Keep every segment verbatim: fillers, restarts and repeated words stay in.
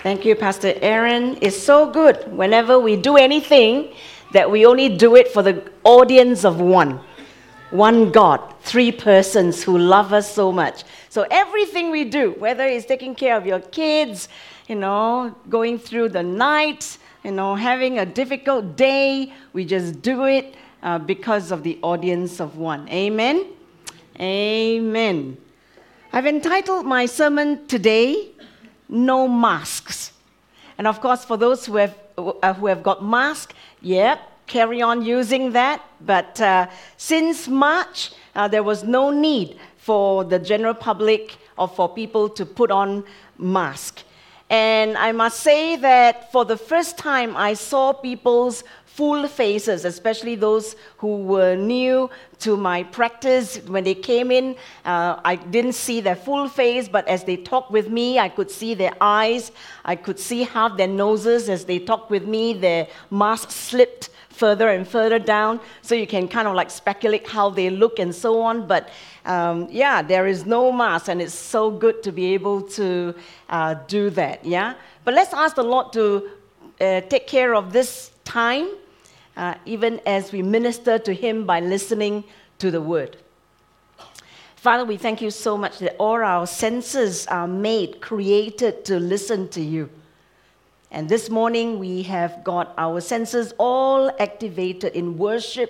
Thank you, Pastor Aaron. It's so good whenever we do anything that we only do it for the audience of one. One God, three persons who love us so much. So everything we do, whether it's taking care of your kids, you know, going through the night, you know, having a difficult day, we just do it uh, because of the audience of one. Amen? Amen. I've entitled my sermon today, No Masks. And of course, for those who have uh, who have got masks, yeah, carry on using that. But uh, since March, uh, there was no need for the general public or for people to put on masks. And I must say that for the first time, I saw people's full faces, especially those who were new to my practice. When they came in, uh, I didn't see their full face, but as they talked with me, I could see their eyes. I could see half their noses as they talked with me. Their mask slipped further and further down, so you can kind of like speculate how they look and so on. But um, yeah, there is no mask, and it's so good to be able to uh, do that, yeah? But let's ask the Lord to uh, take care of this time, Uh, even as we minister to Him by listening to the Word. Father, we thank you so much that all our senses are made, created to listen to you. And this morning we have got our senses all activated in worship,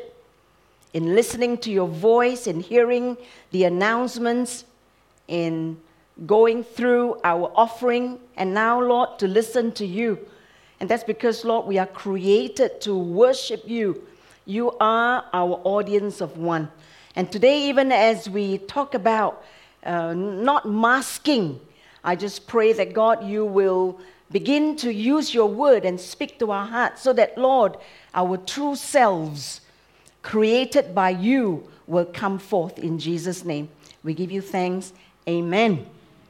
in listening to your voice, in hearing the announcements, in going through our offering, and now, Lord, to listen to you. And that's because, Lord, we are created to worship you. You are our audience of one. And today, even as we talk about uh, not masking, I just pray that, God, you will begin to use your word and speak to our hearts so that, Lord, our true selves, created by you, will come forth in Jesus' name. We give you thanks. Amen.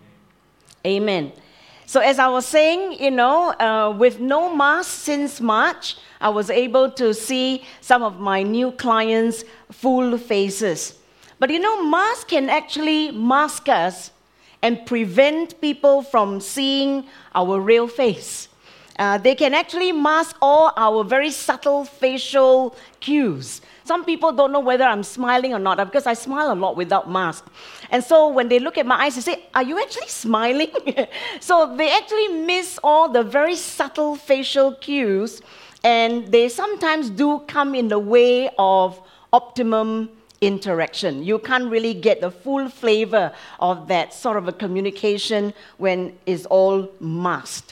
Amen. So as I was saying, you know, uh, with no mask since March, I was able to see some of my new clients' full faces. But you know, masks can actually mask us and prevent people from seeing our real face. Uh, they can actually mask all our very subtle facial cues. Some people don't know whether I'm smiling or not because I smile a lot without mask. And so when they look at my eyes, they say, are you actually smiling? So they actually miss all the very subtle facial cues, and they sometimes do come in the way of optimum interaction. You can't really get the full flavor of that sort of a communication when it's all masked.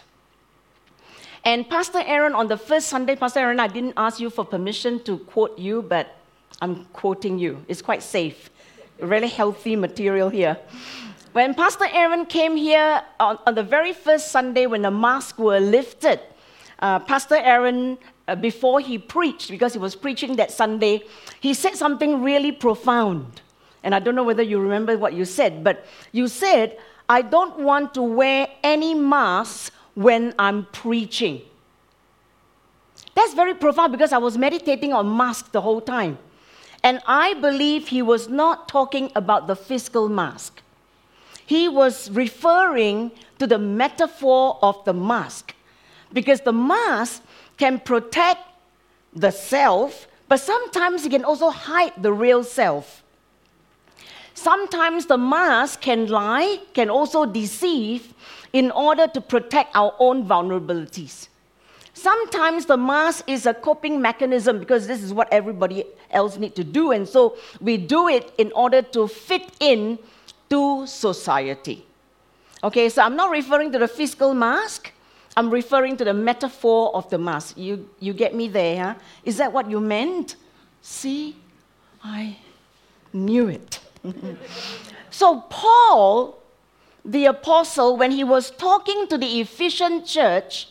And Pastor Aaron, on the first Sunday, Pastor Aaron, I didn't ask you for permission to quote you, but I'm quoting you. It's quite safe. Really healthy material here. When Pastor Aaron came here on, on the very first Sunday when the masks were lifted, uh, Pastor Aaron, uh, before he preached, because he was preaching that Sunday, he said something really profound. And I don't know whether you remember what you said, but you said, I don't want to wear any masks when I'm preaching. That's very profound because I was meditating on masks the whole time. And I believe he was not talking about the physical mask. He was referring to the metaphor of the mask. Because the mask can protect the self, but sometimes it can also hide the real self. Sometimes the mask can lie, can also deceive, in order to protect our own vulnerabilities. Sometimes the mask is a coping mechanism because this is what everybody else needs to do, and so we do it in order to fit in to society. Okay, so I'm not referring to the physical mask. I'm referring to the metaphor of the mask. You, you get me there, huh? Is that what you meant? See, I knew it. So Paul, the apostle, when he was talking to the Ephesian church,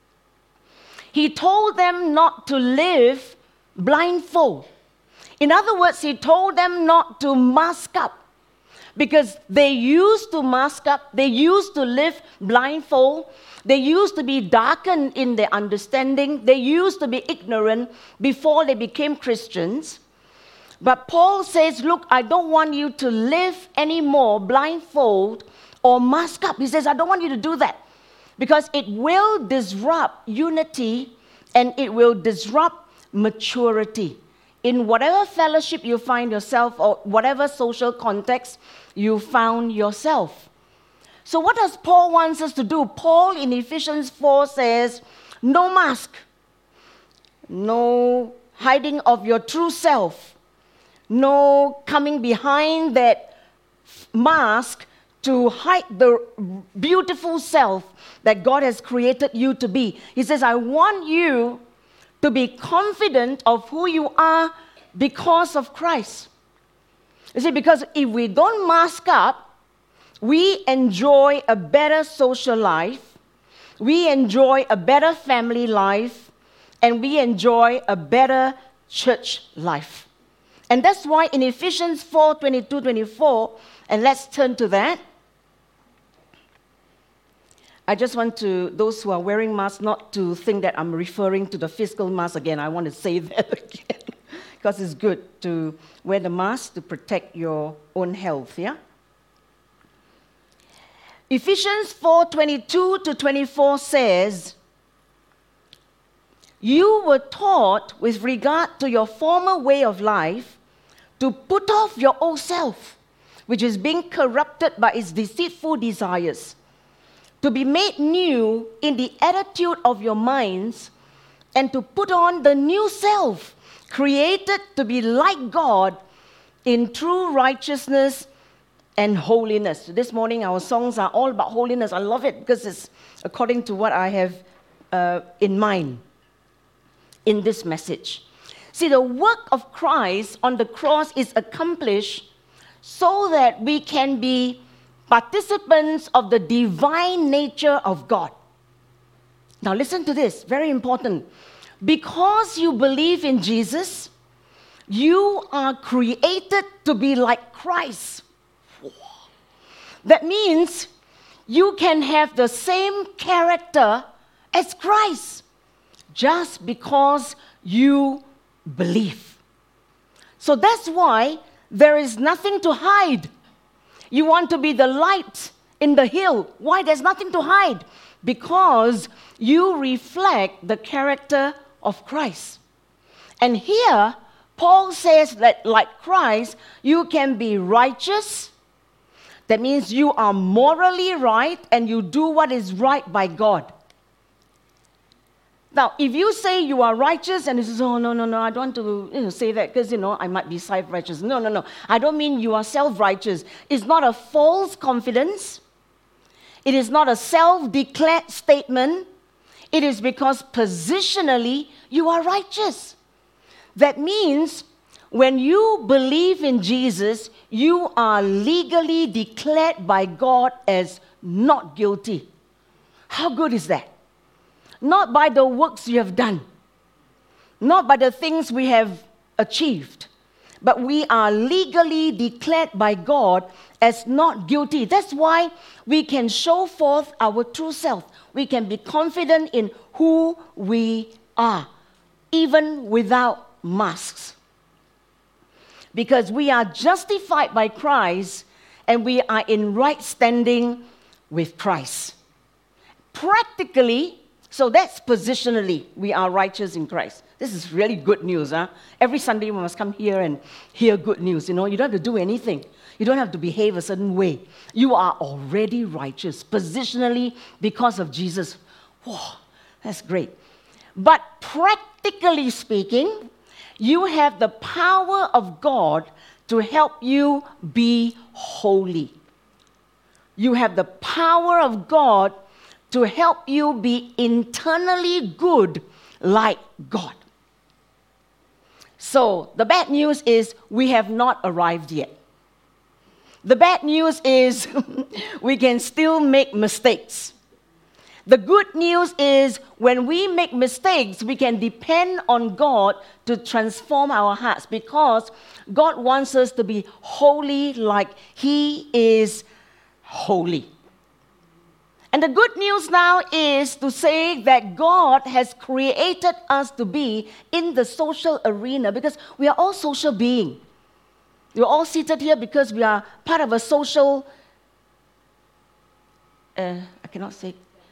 he told them not to live blindfold. In other words, he told them not to mask up, because they used to mask up, they used to live blindfold, they used to be darkened in their understanding, they used to be ignorant before they became Christians. But Paul says, look, I don't want you to live anymore blindfold or mask up. He says, I don't want you to do that. because it will disrupt unity and it will disrupt maturity. In whatever fellowship you find yourself or whatever social context you found yourself. So what does Paul want us to do? Paul in Ephesians four says, no mask, no hiding of your true self, no coming behind that mask to hide the beautiful self that God has created you to be. He says, I want you to be confident of who you are because of Christ. You see, because if we don't mask up, we enjoy a better social life, we enjoy a better family life, and we enjoy a better church life. And that's why in Ephesians four, twenty-two, twenty-four, and let's turn to that. I just want to, those who are wearing masks, not to think that I'm referring to the physical mask again. I want to say that again. Because it's good to wear the mask to protect your own health, yeah? Ephesians four, twenty-two to twenty-four says, you were taught with regard to your former way of life to put off your old self, which is being corrupted by its deceitful desires, to be made new in the attitude of your minds, and to put on the new self, created to be like God in true righteousness and holiness. This morning our songs are all about holiness. I love it because it's according to what I have uh, in mind in this message. See, the work of Christ on the cross is accomplished so that we can be participants of the divine nature of God. Now listen to this, very important. Because you believe in Jesus, you are created to be like Christ. That means you can have the same character as Christ just because you believe. So that's why there is nothing to hide. You want to be the light in the hill. Why? There's nothing to hide. Because you reflect the character of Christ. And here, Paul says that like Christ, you can be righteous. That means you are morally right and you do what is right by God. Now, if you say you are righteous and you say, oh, no, no, no, I don't want to you know, say that because, you know, I might be self-righteous. No, no, no. I don't mean you are self-righteous. It's not a false confidence. It is not a self-declared statement. It is because positionally you are righteous. That means when you believe in Jesus, you are legally declared by God as not guilty. How good is that? Not by the works you have done, not by the things we have achieved, but we are legally declared by God as not guilty. That's why we can show forth our true self. We can be confident in who we are, even without masks. Because we are justified by Christ and we are in right standing with Christ. Practically, so that's positionally, we are righteous in Christ. This is really good news. Huh? Every Sunday we must come here and hear good news. You know, you don't have to do anything. You don't have to behave a certain way. You are already righteous, positionally, because of Jesus. Whoa, that's great. But practically speaking, you have the power of God to help you be holy. You have the power of God to help you be internally good like God. So, the bad news is we have not arrived yet. The bad news is we can still make mistakes. The good news is when we make mistakes, we can depend on God to transform our hearts because God wants us to be holy like He is holy. And the good news now is to say that God has created us to be in the social arena because we are all social beings. We're all seated here because we are part of a social, uh, I cannot say,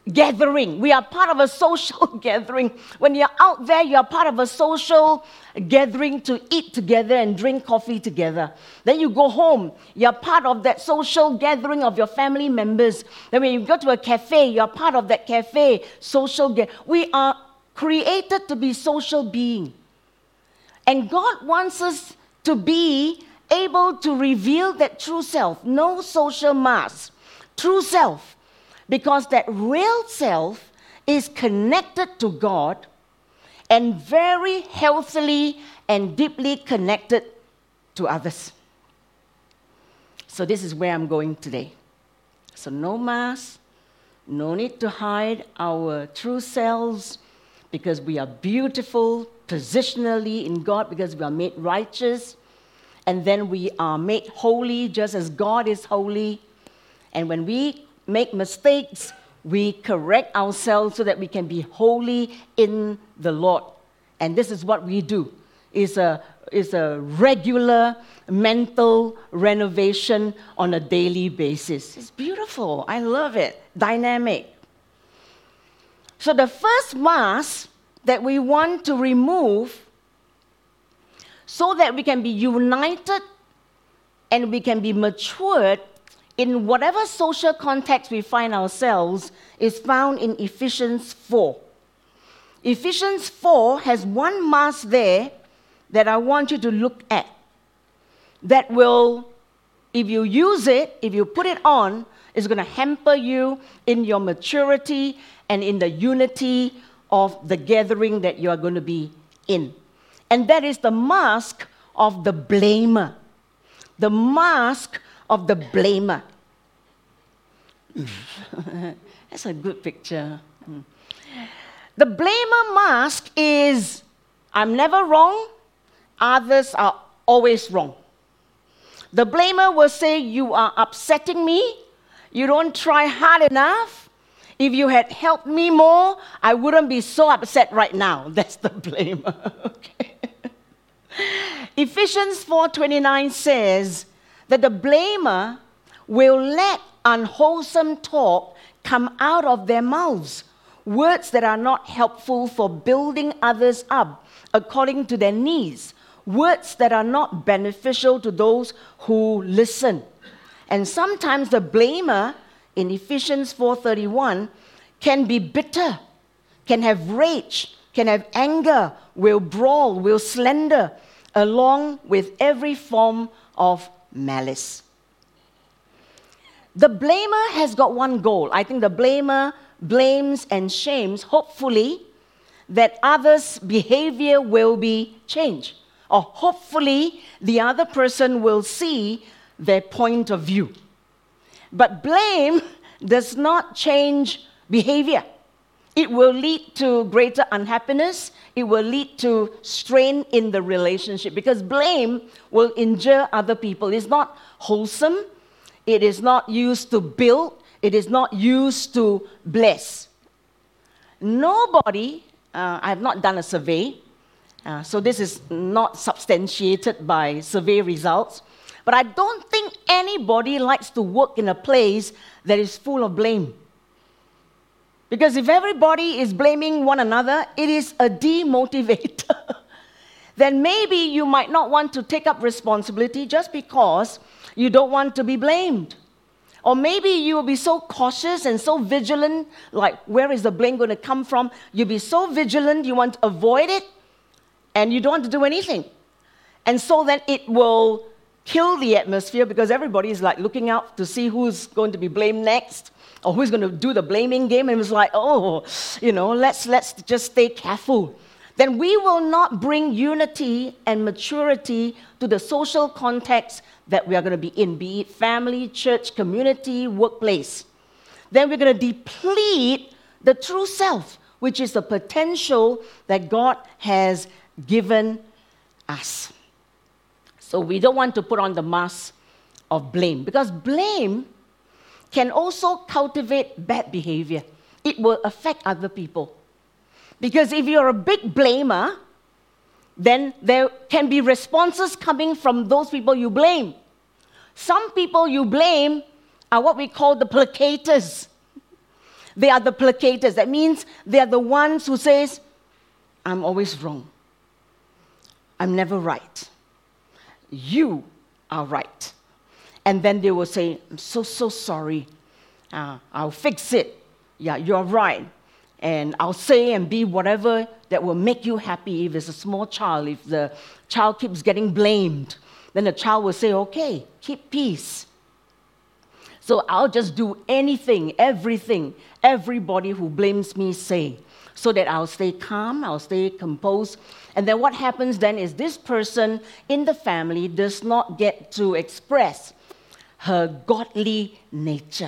gathering. We are part of a social gathering. When you're out there, you're part of a social gathering to eat together and drink coffee together. Then you go home, you're part of that social gathering of your family members. Then when you go to a cafe, you're part of that cafe social gathering. We are created to be social beings. And God wants us to be able to reveal that true self, no social mask, true self, because that real self is connected to God and very healthily and deeply connected to others. So this is where I'm going today. So no mask, no need to hide our true selves, because we are beautiful positionally in God, because we are made righteous, and then we are made holy just as God is holy. And when we make mistakes, we correct ourselves so that we can be holy in the Lord. And this is what we do. It's a, it's a regular mental renovation on a daily basis. It's beautiful. I love it. Dynamic. So the first mask that we want to remove so that we can be united and we can be matured in whatever social context we find ourselves is found in Ephesians four. Ephesians four has one mask there that I want you to look at. That will, if you use it, if you put it on, is going to hamper you in your maturity and in the unity of the gathering that you are going to be in. And that is the mask of the blamer. The mask of the blamer. That's a good picture. The blamer mask is, I'm never wrong, others are always wrong. The blamer will say, you are upsetting me, you don't try hard enough. If you had helped me more, I wouldn't be so upset right now. That's the blamer. Okay. Ephesians four twenty-nine says that the blamer will let unwholesome talk come out of their mouths, words that are not helpful for building others up according to their needs, words that are not beneficial to those who listen. And sometimes the blamer in Ephesians four thirty-one can be bitter, can have rage, can have anger, will brawl, will slander, along with every form of malice. The blamer has got one goal. I think the blamer blames and shames, hopefully, that others' behavior will be changed. Or hopefully, the other person will see their point of view. But blame does not change behavior. It will lead to greater unhappiness. It will lead to strain in the relationship, because blame will injure other people. It's not wholesome. It is not used to build. It is not used to bless. Nobody, uh, I have not done a survey, uh, so this is not substantiated by survey results, but I don't think anybody likes to work in a place that is full of blame. Because if everybody is blaming one another, it is a demotivator. Then maybe you might not want to take up responsibility just because you don't want to be blamed. Or maybe you will be so cautious and so vigilant, like where is the blame going to come from? You'll be so vigilant, you want to avoid it, and you don't want to do anything. And so then it will kill the atmosphere, because everybody is like looking out to see who's going to be blamed next, or who's going to do the blaming game, and it's like, oh, you know, let's let's just stay careful. Then we will not bring unity and maturity to the social context that we are going to be in, be it family, church, community, workplace. Then we're going to deplete the true self, which is the potential that God has given us. So we don't want to put on the mask of blame, because blame can also cultivate bad behavior. It will affect other people. Because if you're a big blamer, then there can be responses coming from those people you blame. Some people you blame are what we call the placaters. They are the placaters. That means they are the ones who says, I'm always wrong. I'm never right. You are right. And then they will say, I'm so, so sorry. Uh, I'll fix it. Yeah, you're right. And I'll say and be whatever that will make you happy. If it's a small child, if the child keeps getting blamed, then the child will say, okay, keep peace. So I'll just do anything, everything, everybody who blames me say, so that I'll stay calm, I'll stay composed. And then what happens then is this person in the family does not get to express her godly nature.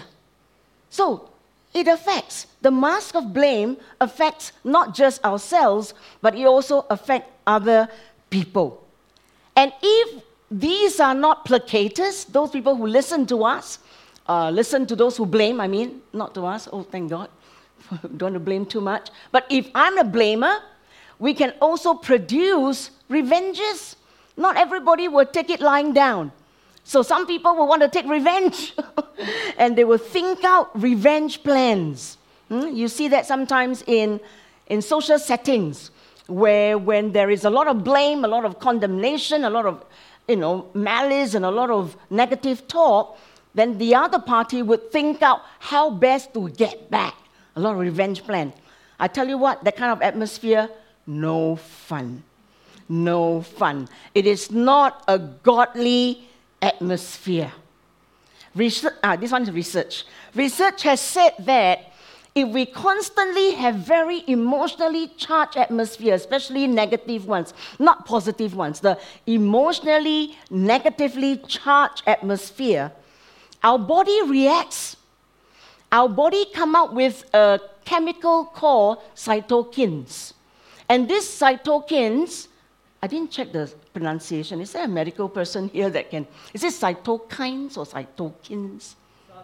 So it affects, the mask of blame affects not just ourselves, but it also affects other people. And if these are not placaters, those people who listen to us, uh, listen to those who blame, I mean, not to us, oh thank God, don't want to blame too much. But if I'm a blamer, we can also produce revenges. Not everybody will take it lying down. So some people will want to take revenge and they will think out revenge plans. Hmm? You see that sometimes in, in social settings where when there is a lot of blame, a lot of condemnation, a lot of you know, malice and a lot of negative talk, then the other party would think out how best to get back. A lot of revenge plan. I tell you what, that kind of atmosphere, no fun. No fun. It is not a godly atmosphere. Research, ah, this one is research. Research has said that if we constantly have very emotionally charged atmosphere, especially negative ones, not positive ones, the emotionally negatively charged atmosphere, our body reacts. Our body come out with a chemical called cytokines. And these cytokines, I didn't check the pronunciation. Is there a medical person here that can? Is it cytokines or cytokines?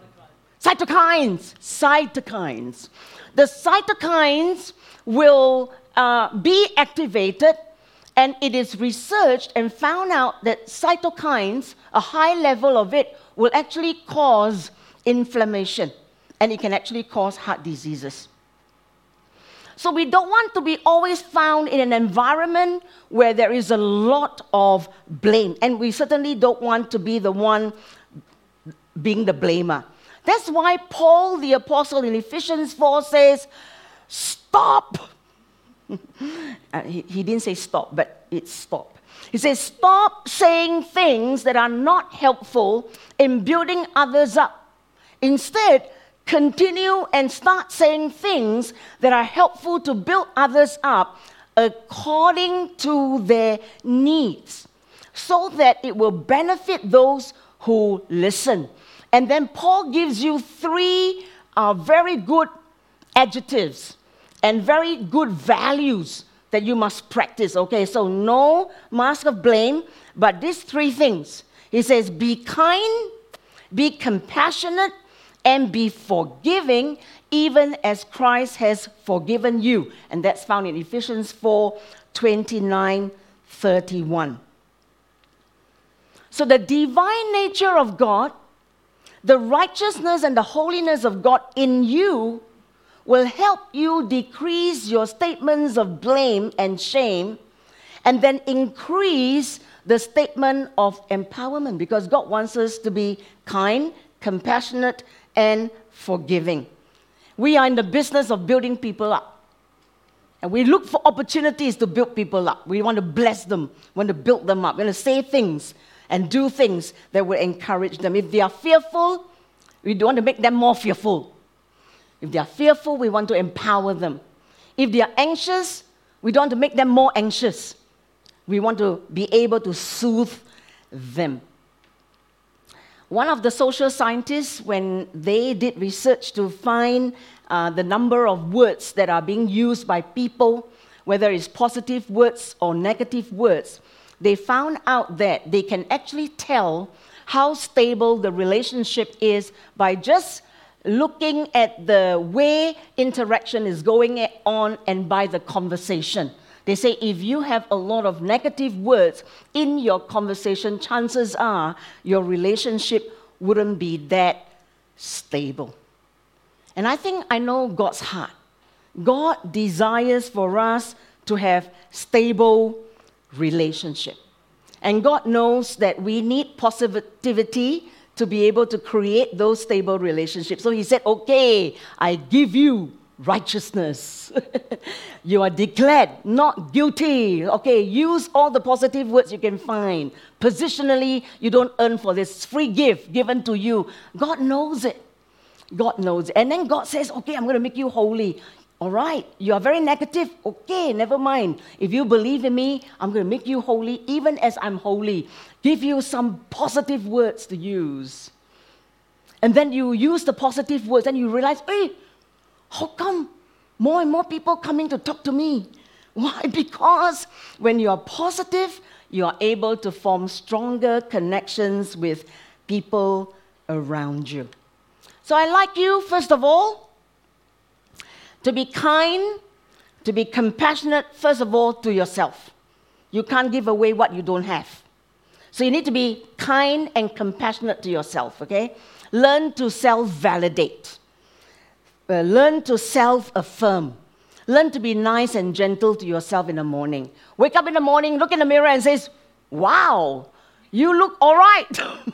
Cytokines. Cytokines. The cytokines will uh, be activated, and it is researched and found out that cytokines, a high level of it, will actually cause inflammation, and it can actually cause heart diseases. So we don't want to be always found in an environment where there is a lot of blame. And we certainly don't want to be the one being the blamer. That's why Paul the Apostle in Ephesians four says, stop. uh, he, he didn't say stop, but it's stop. He says, stop saying things that are not helpful in building others up. Instead, continue and start saying things that are helpful to build others up according to their needs, so that it will benefit those who listen. And then Paul gives you three uh, very good adjectives and very good values that you must practice. Okay, so no mask of blame, but these three things. He says, be kind, be compassionate, and be forgiving, even as Christ has forgiven you. And that's found in Ephesians four, twenty-nine, thirty-one. So the divine nature of God, the righteousness and the holiness of God in you will help you decrease your statements of blame and shame, and then increase the statement of empowerment, because God wants us to be kind, compassionate, and forgiving. We are in the business of building people up. And we look for opportunities to build people up. We want to bless them, we want to build them up. We want to say things and do things that will encourage them. If they are fearful, we want to make them more fearful. If they are fearful, we want to empower them. If they are anxious, we don't want to make them more anxious. We want to be able to soothe them. One of the social scientists, when they did research to find uh, the number of words that are being used by people, whether it's positive words or negative words, they found out that they can actually tell how stable the relationship is by just looking at the way interaction is going on and by the conversation. They say if you have a lot of negative words in your conversation, chances are your relationship wouldn't be that stable. And I think I know God's heart. God desires for us to have stable relationship. And God knows that we need positivity to be able to create those stable relationships. So he said, okay, I give you righteousness. You are declared not guilty. Okay, use all the positive words you can find. Positionally, you don't earn for this free gift given to you. God knows it. God knows it. And then God says, okay, I'm going to make you holy. All right, you are very negative. Okay, never mind. If you believe in me, I'm going to make you holy, even as I'm holy. Give you some positive words to use. And then you use the positive words, and you realize, hey, how come more and more people coming to talk to me? Why? Because when you are positive, you are able to form stronger connections with people around you. So I like you, first of all, to be kind, to be compassionate, first of all, to yourself. You can't give away what you don't have. So you need to be kind and compassionate to yourself, okay? Learn to self-validate. Uh, learn to self-affirm. Learn to be nice and gentle to yourself in the morning. Wake up in the morning, look in the mirror and say, wow, you look all right.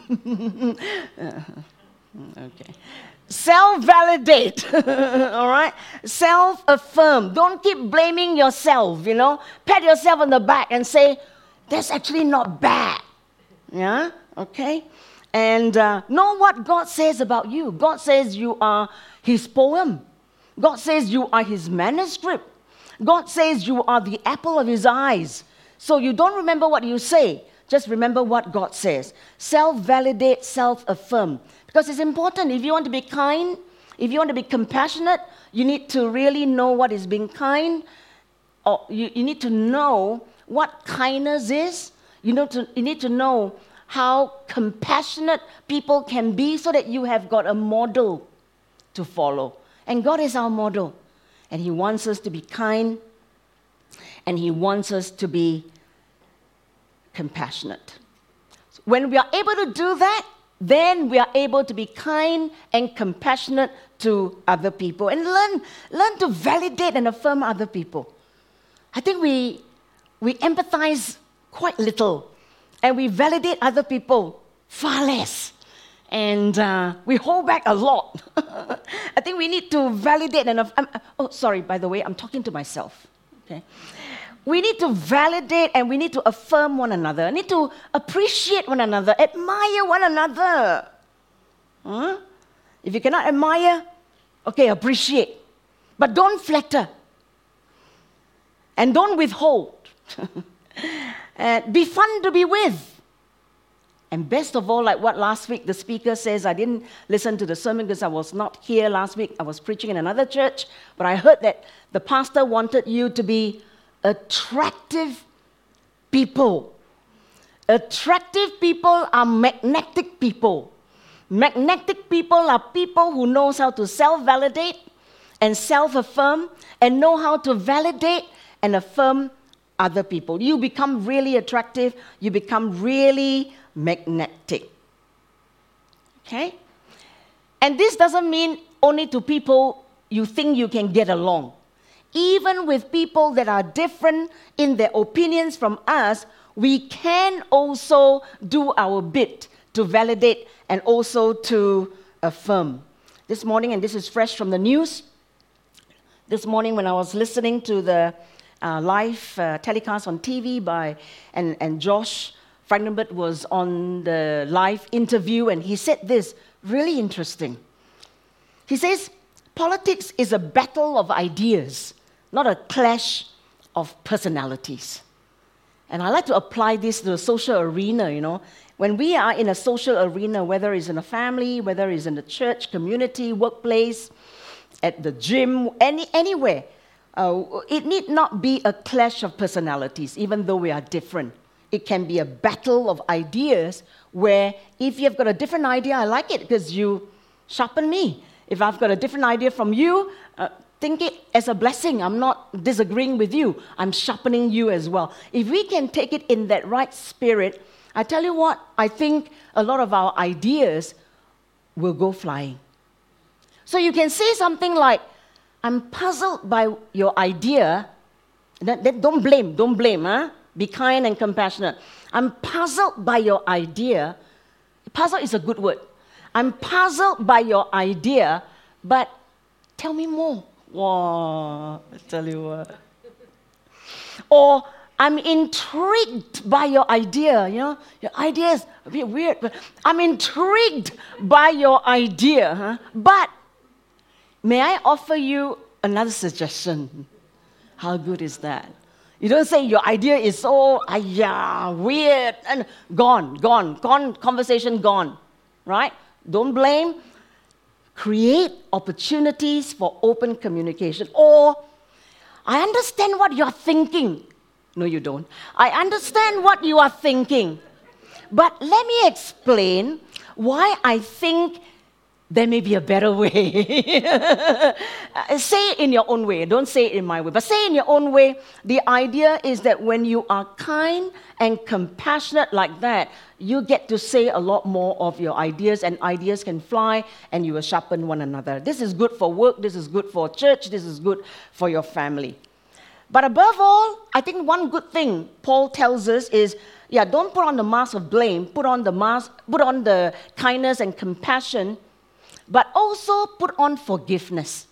Okay. Self-validate, all right? Self-affirm. Don't keep blaming yourself, you know? Pat yourself on the back and say, that's actually not bad. Yeah? Okay? And uh, know what God says about you. God says you are His poem. God says you are His manuscript. God says you are the apple of His eyes. So you don't remember what you say. Just remember what God says. Self-validate, self-affirm. Because it's important. If you want to be kind, if you want to be compassionate, you need to really know what is being kind. Or you, you need to know what kindness is. You, know to, you need to know how compassionate people can be so that you have got a model to follow. And God is our model. And He wants us to be kind. And He wants us to be compassionate. When we are able to do that, then we are able to be kind and compassionate to other people and learn, learn to validate and affirm other people. I think we, we empathize quite little, and we validate other people far less. And uh, we hold back a lot. I think we need to validate and... Um, oh, sorry, by the way, I'm talking to myself. Okay. We need to validate and we need to affirm one another. We need to appreciate one another, admire one another. Huh? If you cannot admire, okay, appreciate. But don't flatter. And don't withhold. And be fun to be with. And best of all, like what last week the speaker says, I didn't listen to the sermon because I was not here last week. I was preaching in another church. But I heard that the pastor wanted you to be attractive people. Attractive people are magnetic people. Magnetic people are people who knows how to self-validate and self-affirm and know how to validate and affirm other people. You become really attractive. You become really magnetic. Okay? And this doesn't mean only to people you think you can get along. Even with people that are different in their opinions from us, we can also do our bit to validate and also to affirm. This morning, and this is fresh from the news, this morning when I was listening to the uh, live uh, telecast on T V by, and, and Josh Frydenberg was on the live interview, and he said this, really interesting. He says, politics is a battle of ideas, not a clash of personalities. And I like to apply this to the social arena, you know. When we are in a social arena, whether it's in a family, whether it's in the church, community, workplace, at the gym, any, anywhere, uh, it need not be a clash of personalities, even though we are different. It can be a battle of ideas where if you've got a different idea, I like it because you sharpen me. If I've got a different idea from you, uh, think it as a blessing. I'm not disagreeing with you. I'm sharpening you as well. If we can take it in that right spirit, I tell you what, I think a lot of our ideas will go flying. So you can say something like, I'm puzzled by your idea. That, that, don't blame, don't blame. Huh? Be kind and compassionate. I'm puzzled by your idea. Puzzled is a good word. I'm puzzled by your idea, but tell me more. Wow, I tell you what. Or, I'm intrigued by your idea. You know, your idea is a bit weird, but I'm intrigued by your idea. Huh? But may I offer you another suggestion? How good is that? You don't say your idea is so, ayah, weird, and gone, gone, gone, conversation gone, right? Don't blame. Create opportunities for open communication. Or, I understand what you're thinking. No, you don't. I understand what you are thinking. But let me explain why I think there may be a better way. Say it in your own way. Don't say it in my way. But say it in your own way. The idea is that when you are kind and compassionate like that, you get to say a lot more of your ideas, and ideas can fly, and you will sharpen one another. This is good for work. This is good for church. This is good for your family. But above all, I think one good thing Paul tells us is, yeah, don't put on the mask of blame. Put on the mask, put on the kindness and compassion, but also put on forgiveness.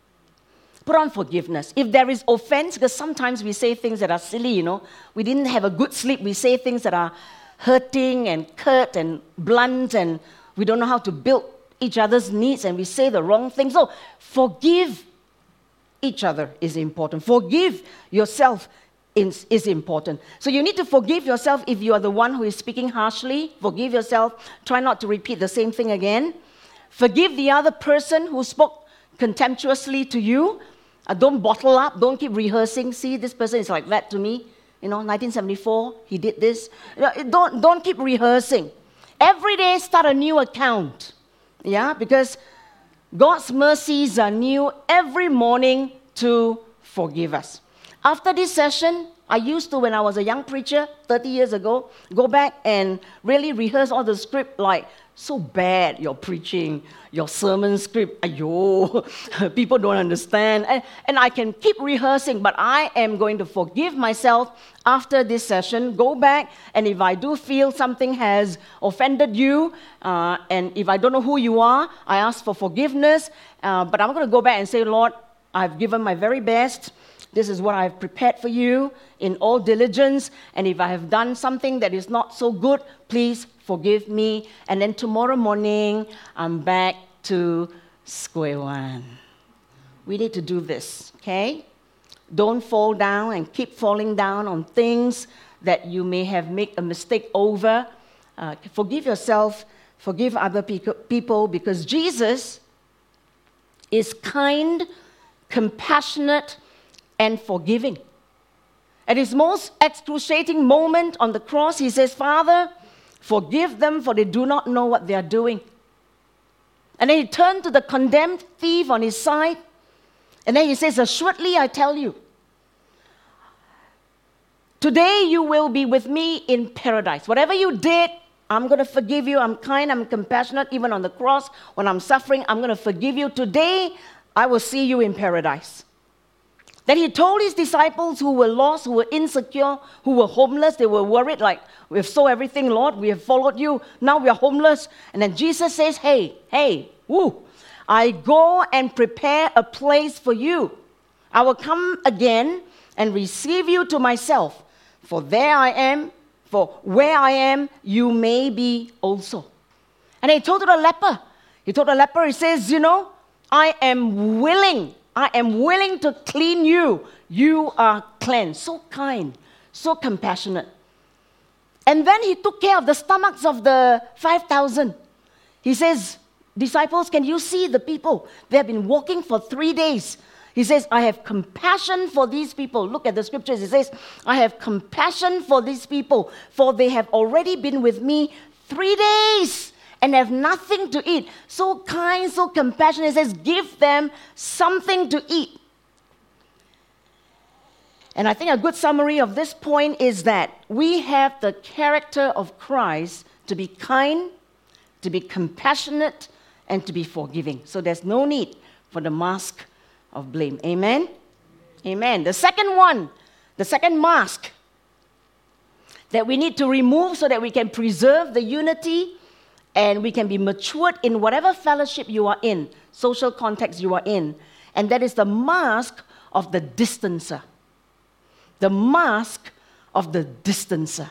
Put on forgiveness. If there is offense, because sometimes we say things that are silly, you know. We didn't have a good sleep. We say things that are hurting and curt and blunt, and we don't know how to build each other's needs, and we say the wrong thing. So forgive each other is important. Forgive yourself is, is important. So you need to forgive yourself if you are the one who is speaking harshly. Forgive yourself. Try not to repeat the same thing again. Forgive the other person who spoke contemptuously to you. Uh, don't bottle up. Don't keep rehearsing. See, this person is like that to me. You know, nineteen seventy-four, he did this. You know, don't, don't keep rehearsing. Every day, start a new account. Yeah, because God's mercies are new every morning to forgive us. After this session, I used to, when I was a young preacher, thirty years ago, go back and really rehearse all the script like, so bad, your preaching, your sermon script, ayo, people don't understand. And, and I can keep rehearsing, but I am going to forgive myself after this session. Go back, and if I do feel something has offended you, uh, and if I don't know who you are, I ask for forgiveness. Uh, but I'm going to go back and say, Lord, I've given my very best. This is what I've prepared for you in all diligence. And if I have done something that is not so good, please forgive me. And then tomorrow morning, I'm back to square one. We need to do this, okay? Don't fall down and keep falling down on things that you may have made a mistake over. Uh, forgive yourself, forgive other people, because Jesus is kind, compassionate, and forgiving. At his most excruciating moment on the cross, he says, Father, forgive them, for they do not know what they are doing. And then he turned to the condemned thief on his side, and then he says, assuredly I tell you, today you will be with me in paradise. Whatever you did, I'm going to forgive you. I'm kind, I'm compassionate. Even on the cross, when I'm suffering, I'm going to forgive you. Today, I will see you in paradise. Then he told his disciples who were lost, who were insecure, who were homeless, they were worried, like, we've sold everything, Lord, we have followed you, now we are homeless. And then Jesus says, hey, hey, woo, I go and prepare a place for you. I will come again and receive you to myself. For there I am, for where I am, you may be also. And he told to the leper, he told the leper, he says, you know, I am willing I am willing to clean you. You are cleansed. So kind, so compassionate. And then he took care of the stomachs of the five thousand. He says, disciples, can you see the people? They have been walking for three days. He says, I have compassion for these people. Look at the scriptures. He says, I have compassion for these people, for they have already been with me three days. And have nothing to eat. So kind, so compassionate. It says, give them something to eat. And I think a good summary of this point is that we have the character of Christ to be kind, to be compassionate, and to be forgiving. So there's no need for the mask of blame. Amen? Amen. The second one, the second mask that we need to remove so that we can preserve the unity and we can be matured in whatever fellowship you are in, social context you are in. And that is the mask of the distancer. The mask of the distancer.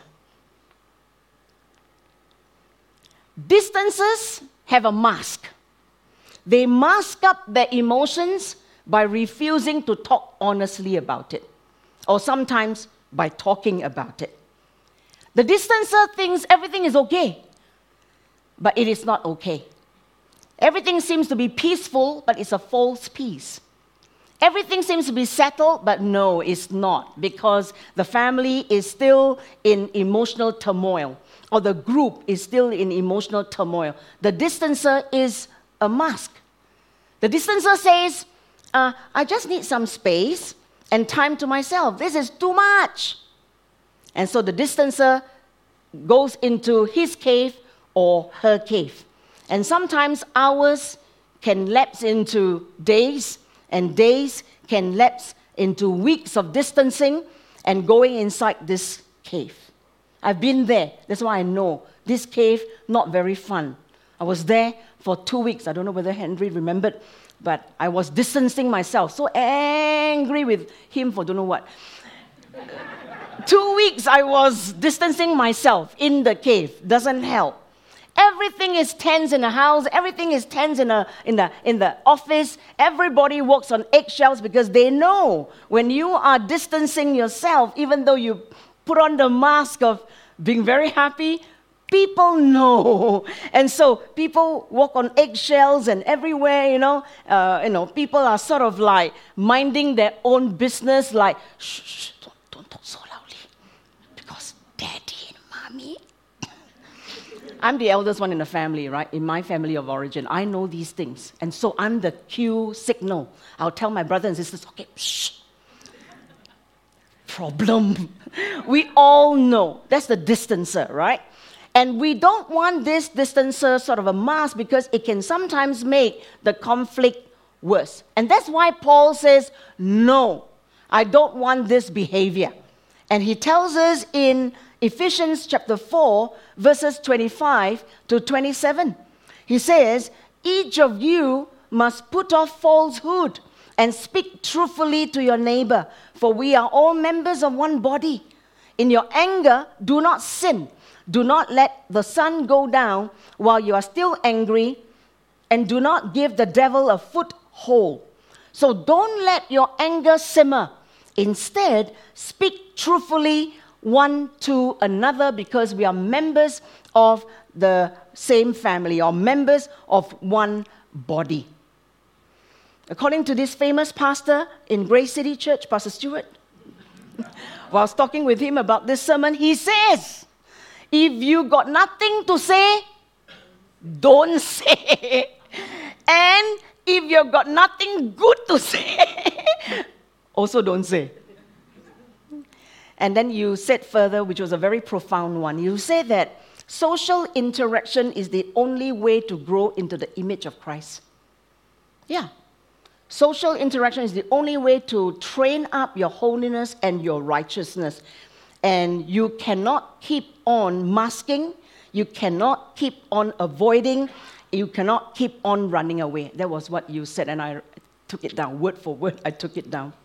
Distancers have a mask. They mask up their emotions by refusing to talk honestly about it, or sometimes by talking about it. The distancer thinks everything is okay, but it is not okay. Everything seems to be peaceful, but it's a false peace. Everything seems to be settled, but no, it's not, because the family is still in emotional turmoil, or the group is still in emotional turmoil. The distancer is a mask. The distancer says, uh, I just need some space and time to myself. This is too much. And so the distancer goes into his cave or her cave. And sometimes hours can lapse into days, and days can lapse into weeks of distancing and going inside this cave. I've been there. That's why I know this cave, not very fun. I was there for two weeks. I don't know whether Henry remembered, but I was distancing myself. So angry with him for don't know what. Two weeks I was distancing myself in the cave. Doesn't help. Everything is tense in the house. Everything is tense in, a, in, the, in the office. Everybody walks on eggshells because they know when you are distancing yourself, even though you put on the mask of being very happy, people know. And so people walk on eggshells and everywhere, you know, uh, you know, people are sort of like minding their own business, like, shh, shh, don't, don't talk so loudly, because daddy and mommy. I'm the eldest one in the family, right? In my family of origin, I know these things. And so I'm the cue signal. I'll tell my brothers and sisters, okay, shh. Problem. We all know. That's the distancer, right? And we don't want this distancer sort of a mask because it can sometimes make the conflict worse. And that's why Paul says, no, I don't want this behavior. And he tells us in Ephesians chapter four, verses twenty-five to twenty-seven. He says, each of you must put off falsehood and speak truthfully to your neighbor, for we are all members of one body. In your anger, do not sin. Do not let the sun go down while you are still angry, and do not give the devil a foothold. So don't let your anger simmer. Instead, speak truthfully one to another, because we are members of the same family, or members of one body. According to this famous pastor in Grace City Church, Pastor Stewart, while I was talking with him about this sermon, he says, if you got nothing to say, don't say. And if you've got nothing good to say, also don't say. And then you said further, which was a very profound one, you said that social interaction is the only way to grow into the image of Christ. Yeah. Social interaction is the only way to train up your holiness and your righteousness. And you cannot keep on masking. You cannot keep on avoiding. You cannot keep on running away. That was what you said, and I took it down. Word for word, I took it down.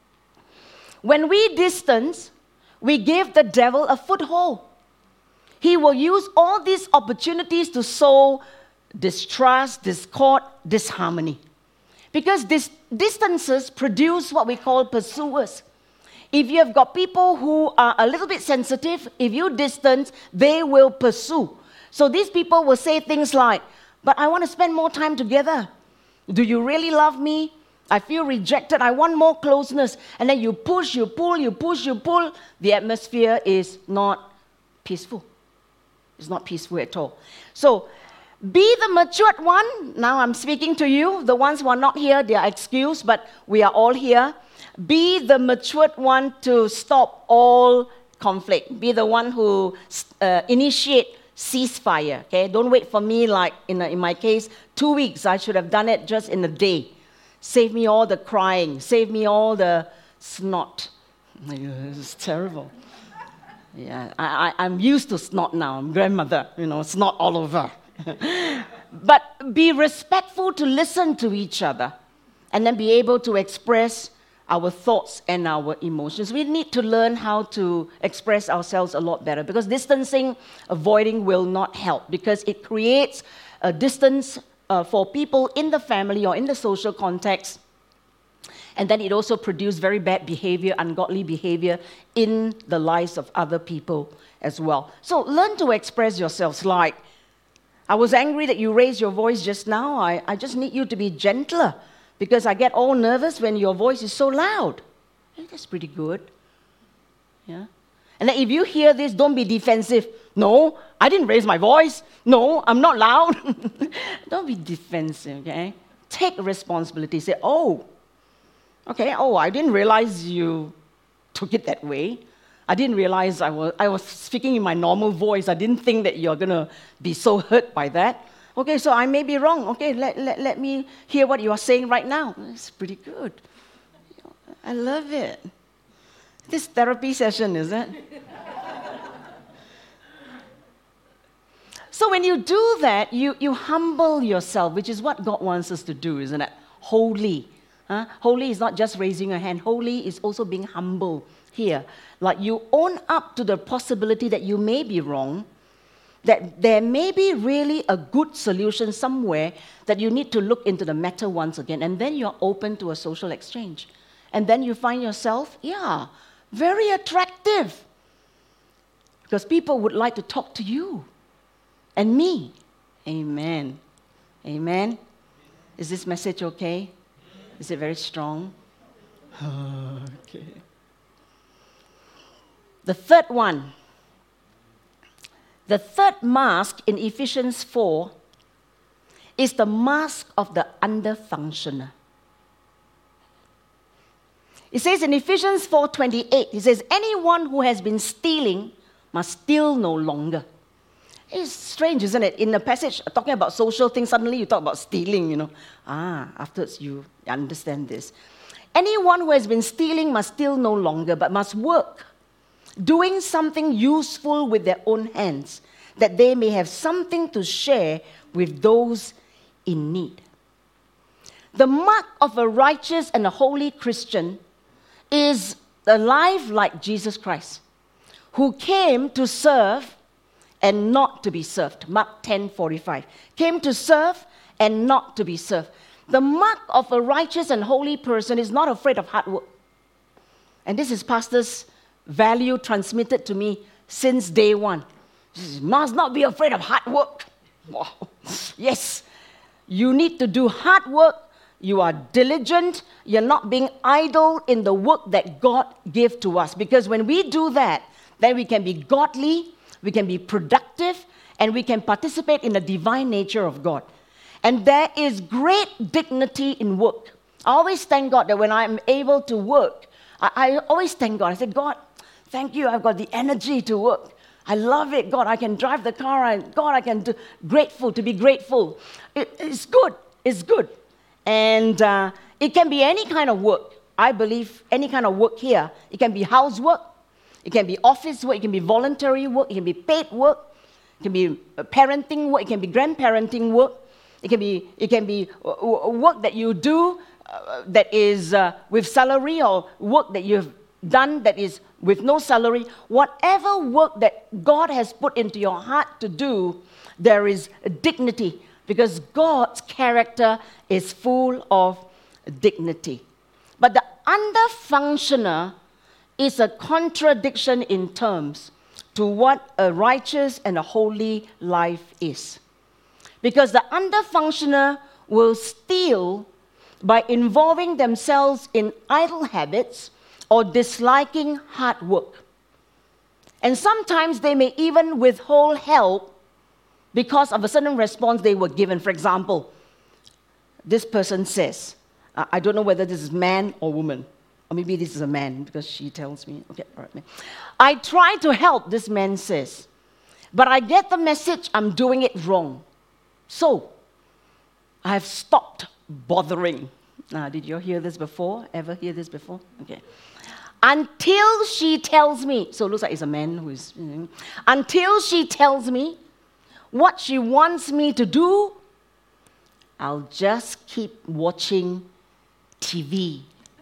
When we distance, we give the devil a foothold. He will use all these opportunities to sow distrust, discord, disharmony. Because these distances produce what we call pursuers. If you have got people who are a little bit sensitive, if you distance, they will pursue. So these people will say things like, but I want to spend more time together. Do you really love me? I feel rejected. I want more closeness. And then you push, you pull, you push, you pull. The atmosphere is not peaceful. It's not peaceful at all. So be the matured one. Now I'm speaking to you. The ones who are not here, they are excused, but we are all here. Be the matured one to stop all conflict. Be the one who uh, initiate ceasefire, okay? Don't wait for me like, in, a, in my case, two weeks. I should have done it just in a day. Save me all the crying. Save me all the snot. It's terrible. Yeah, I, I, I'm used to snot now. I'm grandmother, you know, snot all over. But be respectful to listen to each other and then be able to express our thoughts and our emotions. We need to learn how to express ourselves a lot better, because distancing, avoiding will not help, because it creates a distance uh, for people in the family or in the social context. And then it also produces very bad behavior, ungodly behavior in the lives of other people as well. So learn to express yourselves. Like, I was angry that you raised your voice just now. I, I just need you to be gentler, because I get all nervous when your voice is so loud. Hey, that's pretty good. Yeah. And then if you hear this, don't be defensive. No, I didn't raise my voice. No, I'm not loud. Don't be defensive, okay? Take responsibility. Say, oh, okay, oh, I didn't realize you took it that way. I didn't realize I was, I was speaking in my normal voice. I didn't think that you're going to be so hurt by that. Okay, so I may be wrong. Okay, let, let, let me hear what you are saying right now. It's pretty good. I love it. This therapy session, is it? So when you do that, you, you humble yourself, which is what God wants us to do, isn't it? Holy. Huh? Holy is not just raising your hand. Holy is also being humble here. Like you own up to the possibility that you may be wrong, that there may be really a good solution somewhere, that you need to look into the matter once again, and then you're open to a social exchange. And then you find yourself, yeah, very attractive, because people would like to talk to you and me. Amen. Amen. Is this message okay? Is it very strong? Okay. The third one. The third mask in Ephesians four is the mask of the under-functioner. It says in Ephesians four twenty-eight, it says, anyone who has been stealing must steal no longer. It's strange, isn't it? In a passage talking about social things, suddenly you talk about stealing, you know. Ah, afterwards you understand this. Anyone who has been stealing must steal no longer, but must work, doing something useful with their own hands, that they may have something to share with those in need. The mark of a righteous and a holy Christian is a life like Jesus Christ, who came to serve and not to be served. Mark ten forty-five. Came to serve and not to be served. The mark of a righteous and holy person is not afraid of hard work. And this is Pastor's value transmitted to me since day one. You must not be afraid of hard work. Wow. Yes, you need to do hard work. You are diligent. You're not being idle in the work that God gave to us. Because when we do that, then we can be godly, we can be productive, and we can participate in the divine nature of God. And there is great dignity in work. I always thank God that when I'm able to work, I, I always thank God. I say, God, thank you, I've got the energy to work. I love it, God. I can drive the car, and God, I can do, grateful, to be grateful. It, it's good, it's good. And uh, it can be any kind of work. I believe any kind of work here. It can be housework, it can be office work, it can be voluntary work, it can be paid work, it can be parenting work, it can be grandparenting work, it can be, it can be work that you do uh, that is uh, with salary, or work that you've done that is with no salary. Whatever work that God has put into your heart to do, there is dignity, because God's character is full of dignity. But the under-functioner is a contradiction in terms to what a righteous and a holy life is. Because the under-functioner will steal by involving themselves in idle habits or disliking hard work. And sometimes they may even withhold help because of a certain response they were given. For example, this person says, I don't know whether this is man or woman, or maybe this is a man because she tells me, okay, all right, man. I try to help, this man says, But I get the message I'm doing it wrong. So, I have stopped bothering. Now, did you hear this before? Ever hear this before? Okay. Until she tells me, so it looks like it's a man who is, you know, until she tells me what she wants me to do, I'll just keep watching T V.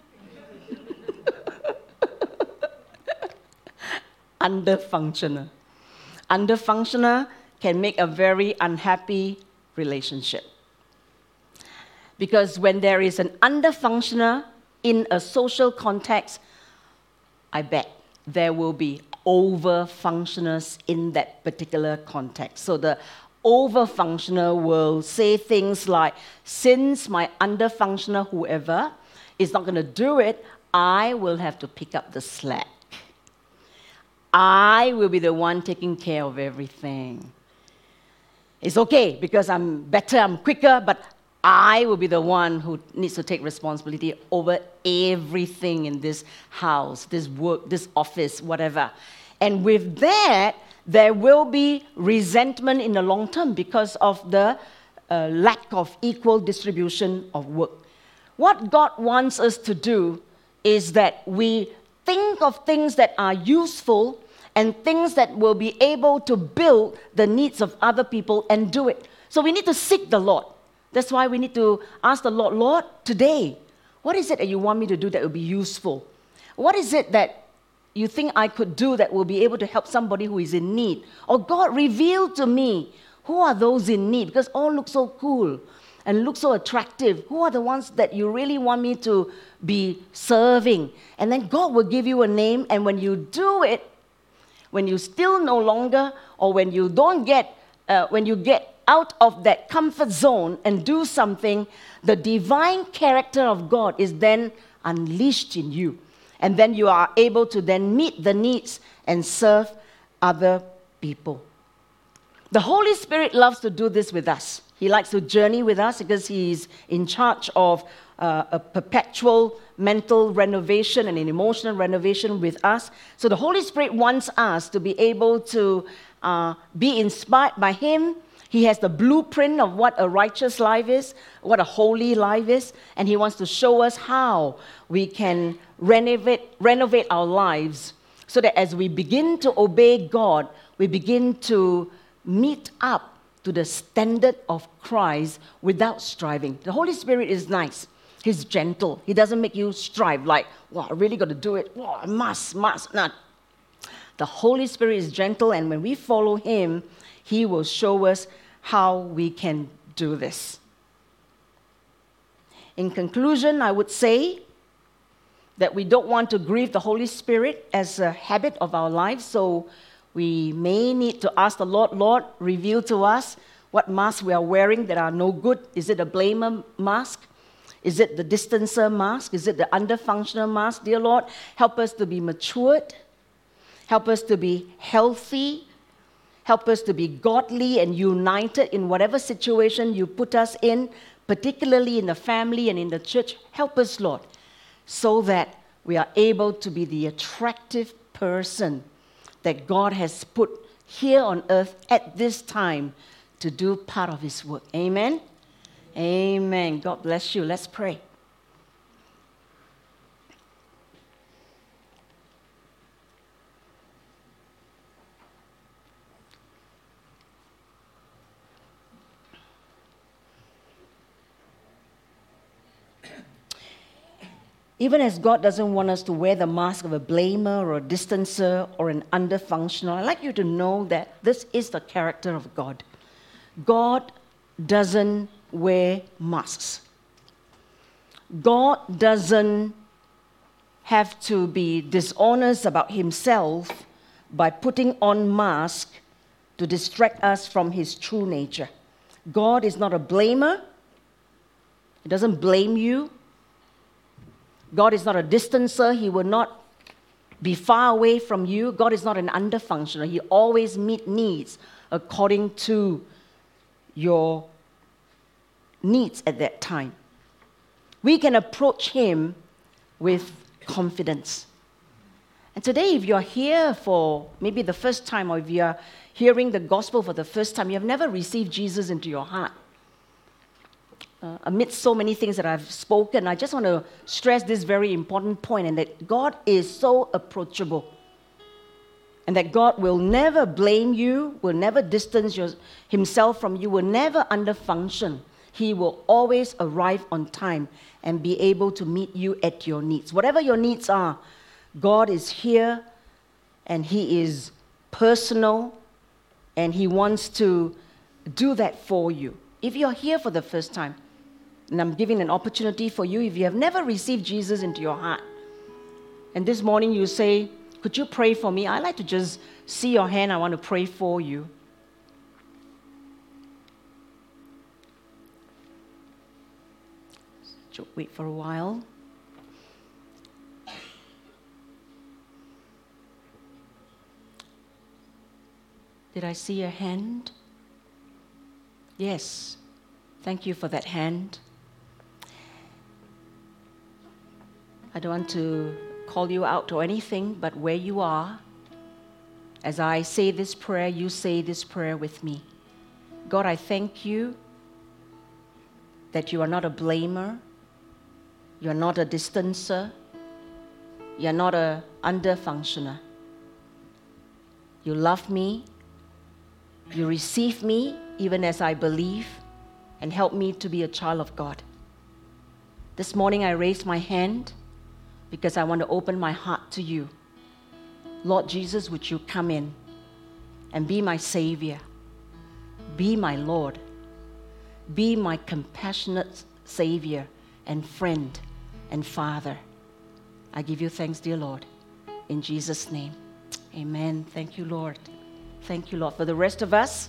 Under-functioner. Under-functioner can make a very unhappy relationship. Because when there is an under-functioner in a social context, I bet there will be over-functioners in that particular context. So the over-functioner will say things like, since my under-functioner, whoever, is not going to do it, I will have to pick up the slack. I will be the one taking care of everything. It's okay because I'm better, I'm quicker, but I will be the one who needs to take responsibility over everything in this house, this work, this office, whatever. And with that, there will be resentment in the long term because of the uh, lack of equal distribution of work. What God wants us to do is that we think of things that are useful and things that will be able to build the needs of other people and do it. So we need to seek the Lord. That's why we need to ask the Lord, Lord, today, what is it that you want me to do that will be useful? What is it that you think I could do that will be able to help somebody who is in need? Or God, reveal to me who are those in need, because all look so cool and look so attractive. Who are the ones that you really want me to be serving? And then God will give you a name, and when you do it, when you still no longer, or when you don't get, uh, when you get out of that comfort zone and do something, the divine character of God is then unleashed in you. And then you are able to then meet the needs and serve other people. The Holy Spirit loves to do this with us. He likes to journey with us because He's in charge of uh, a perpetual mental renovation and an emotional renovation with us. So the Holy Spirit wants us to be able to uh, be inspired by Him. He has the blueprint of what a righteous life is, what a holy life is, and He wants to show us how we can renovate, renovate our lives so that as we begin to obey God, we begin to meet up to the standard of Christ without striving. The Holy Spirit is nice. He's gentle. He doesn't make you strive like, wow, I really got to do it. Wow, I must, must, not. The Holy Spirit is gentle, and when we follow Him, He will show us how we can do this. In conclusion, I would say that we don't want to grieve the Holy Spirit as a habit of our lives, so we may need to ask the Lord, Lord, reveal to us what masks we are wearing that are no good. Is it a blamer mask? Is it the distancer mask? Is it the under-functional mask? Dear Lord, help us to be matured. Help us to be healthy. Help us to be godly and united in whatever situation you put us in, particularly in the family and in the church. Help us, Lord, so that we are able to be the attractive person that God has put here on earth at this time to do part of His work. Amen? Amen. God bless you. Let's pray. Even as God doesn't want us to wear the mask of a blamer or a distancer or an under-functional, I'd like you to know that this is the character of God. God doesn't wear masks. God doesn't have to be dishonest about Himself by putting on masks to distract us from His true nature. God is not a blamer. He doesn't blame you. God is not a distancer. He will not be far away from you. God is not an under-functioner. He always meets needs according to your needs at that time. We can approach Him with confidence. And today, if you're here for maybe the first time, or if you're hearing the gospel for the first time, you have never received Jesus into your heart. Uh, amidst so many things that I've spoken, I just want to stress this very important point, and that God is so approachable. And that God will never blame you, will never distance your, himself from you, will never underfunction. He will always arrive on time and be able to meet you at your needs. Whatever your needs are, God is here, and He is personal, and He wants to do that for you. If you're here for the first time, and I'm giving an opportunity for you, if you have never received Jesus into your heart, and this morning you say, could you pray for me? I'd like to just see your hand. I want to pray for you. So wait for a while. Did I see a hand? Yes. Thank you for that hand. I don't want to call you out or anything, but where you are, as I say this prayer, you say this prayer with me. God, I thank you that you are not a blamer, you are not a distancer, you are not a under-functioner. You love me, you receive me even as I believe, and help me to be a child of God. This morning I raise my hand because I want to open my heart to you. Lord Jesus, would you come in and be my Savior, be my Lord, be my compassionate Savior and friend and Father. I give you thanks, dear Lord, in Jesus' name. Amen. Thank you, Lord. Thank you, Lord. For the rest of us,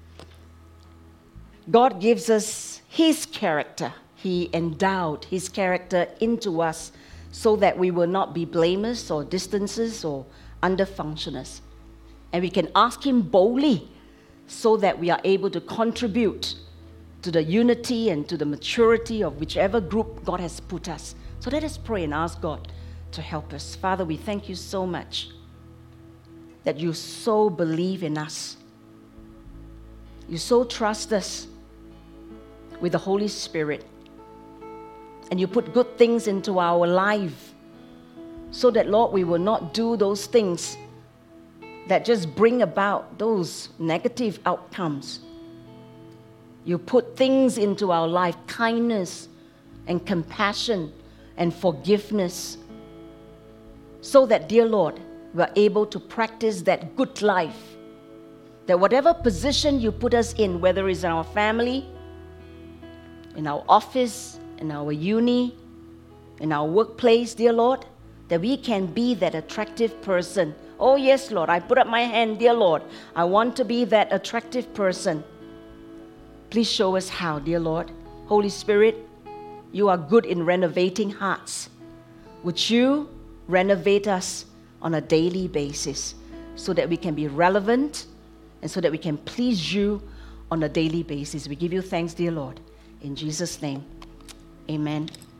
God gives us His character. He endowed His character into us so that we will not be blamers or distancers or under-functioners. And we can ask Him boldly so that we are able to contribute to the unity and to the maturity of whichever group God has put us. So let us pray and ask God to help us. Father, we thank you so much that you so believe in us. You so trust us with the Holy Spirit. And you put good things into our life so that, Lord, we will not do those things that just bring about those negative outcomes. You put things into our life, kindness and compassion and forgiveness, so that, dear Lord, we are able to practice that good life. That whatever position you put us in, whether it's in our family, in our office, in our uni, in our workplace, dear Lord, that we can be that attractive person. Oh yes, Lord, I put up my hand, dear Lord. I want to be that attractive person. Please show us how, dear Lord. Holy Spirit, you are good in renovating hearts. Would you renovate us on a daily basis so that we can be relevant and so that we can please you on a daily basis? We give you thanks, dear Lord. In Jesus' name, amen.